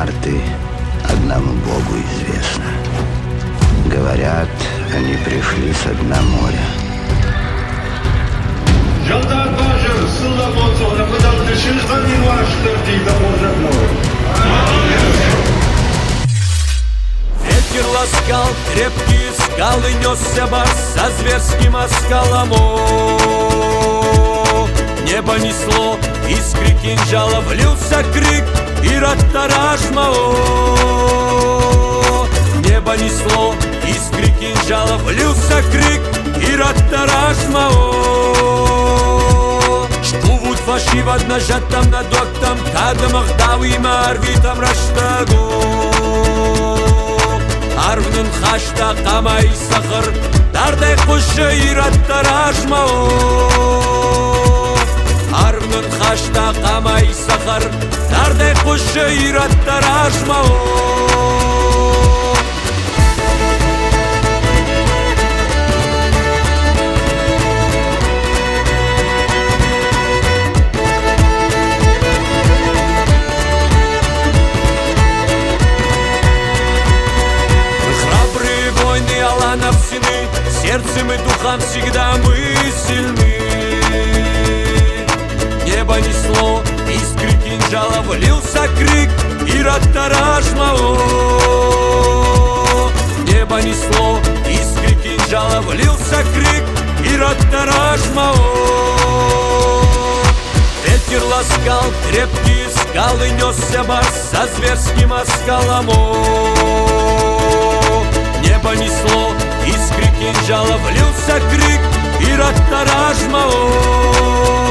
карты одному Богу известно. Говорят, они пришли со дна моря. Ветер ласкал крепкие скалы, несся барс со зверским оскалом. Небо несло искры кинжала, влился крик и раттаражма. Небо несло искры кинжала, влился крик и раттаражма. Штувут фашиват нажатам над октам, кадамах давима арвитам раштагу. Арвнын хашта камай сахар, дардай хуши и раттаражма. Арвнын хашта камай сахар, дардай хуши и раттаражма. Сердцем и духом всегда мы сильны. Небо несло искры кинжала, влился крик и раттаражма. Небо несло искры кинжала, влился крик и раттаражма. Ветер ласкал крепкие скалы, несся барс со зверским оскалом. Небо несло искры кинжала, влился крик и раттаражма.